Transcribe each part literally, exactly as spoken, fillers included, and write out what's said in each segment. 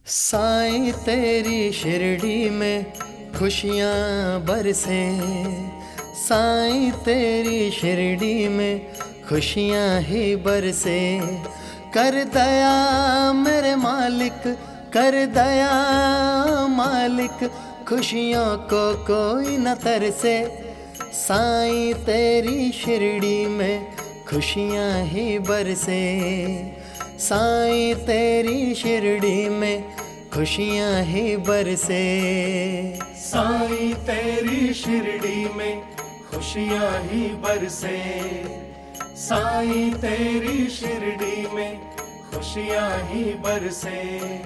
साईं तेरी शिरडी में खुशियाँ बरसे, साईं तेरी शिरडी में खुशियाँ ही बरसे। कर दया मेरे मालिक, कर दया मालिक, खुशियों को कोई न तरसे। साईं तेरी शिरडी में खुशियाँ ही बरसे, साईं तेरी शिरडी में खुशियाँ ही बरसे। साईं तेरी शिरडी में खुशियाँ ही बरसे, साईं तेरी शिरडी में खुशियाँ ही बरसे।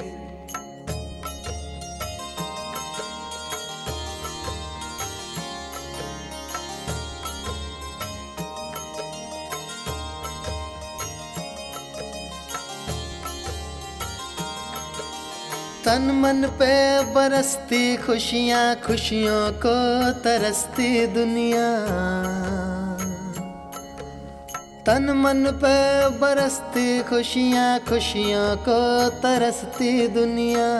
तन मन पे बरसती खुशियाँ, खुशियों को तरसती दुनिया। तन मन पे बरसती खुशियाँ, खुशियों को तरसती दुनिया।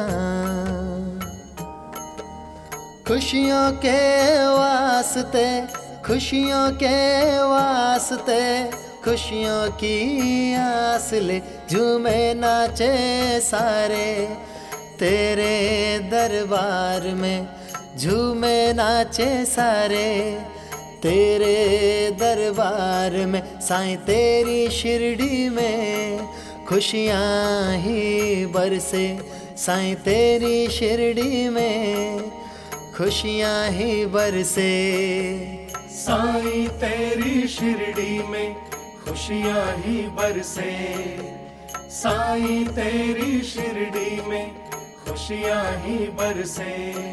खुशियों के वास्ते, खुशियों के वास्ते, खुशियों की आस ले झूमे नाचे सारे। तेरे दरबार में झूमे नाचे सारे, तेरे दरबार में साईं तेरी शिरडी में खुशियाँ ही बरसे। साईं तेरी शिरडी में खुशियाँ ही बरसे। साईं तेरी शिरडी में खुशियाँ ही बरसे, साईं तेरी शिरडी में खुशियाँ ही बरसे।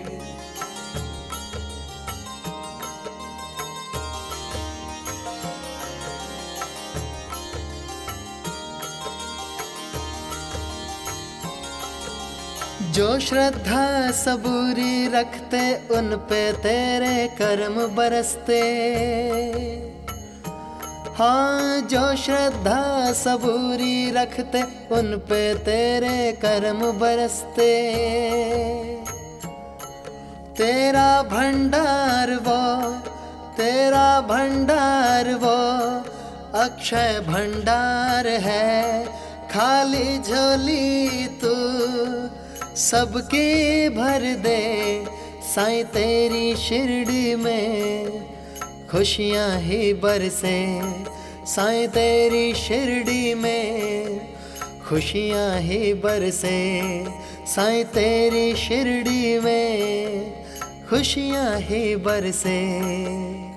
जो श्रद्धा सबूरी रखते उन पे तेरे कर्म बरसते। हाँ, जो श्रद्धा सबूरी रखते उन पे तेरे कर्म बरसते। तेरा भंडार वो, तेरा भंडार वो अक्षय भंडार है। खाली झोली तू सबकी भर दे। साईं तेरी शिरडी में खुशियाँ ही बरसे, साईं तेरी शिरडी में खुशियाँ ही बरसे। साईं तेरी शिरडी में खुशियाँ ही बरसे।